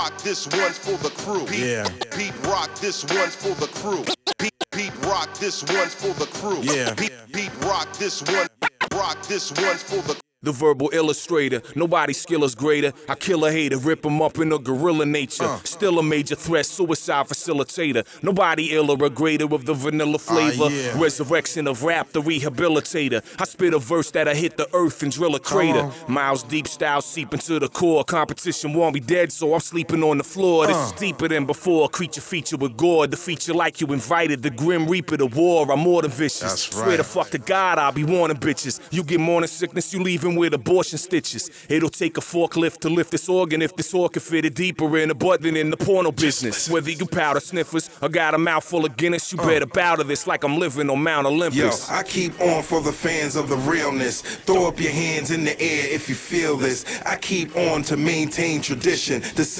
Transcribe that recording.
Rock, this one's for the crew. Yeah. Pete Rock, this one's for the crew. Pete Rock, this one's for the crew. Yeah. Pete Rock, this one. Rock, this one's for the The verbal illustrator, nobody's skill is greater. I kill a hater, rip him up in a gorilla nature. Still a major threat, suicide facilitator. Nobody iller or greater of the vanilla flavor. Yeah. Resurrection of rap, the rehabilitator. I spit a verse that'll hit the earth and drill a crater. Miles deep style seep into the core. Competition won't be dead, so I'm sleeping on the floor. This is deeper than before. Creature feature with gore. The feature like you invited. The grim reaper, the war. I'm more than vicious. That's Swear right. to fuck to God, I'll be warning bitches. You get morning sickness, you leaving with abortion stitches. It'll take a forklift to lift this organ if this organ fitted deeper in the butt than in the porno business. Whether you powder sniffers or got a mouthful of Guinness, you better bow to this like I'm living on Mount Olympus. Yo, I keep on for the fans of the realness. Throw up your hands in the air if you feel this. I keep on to maintain tradition. The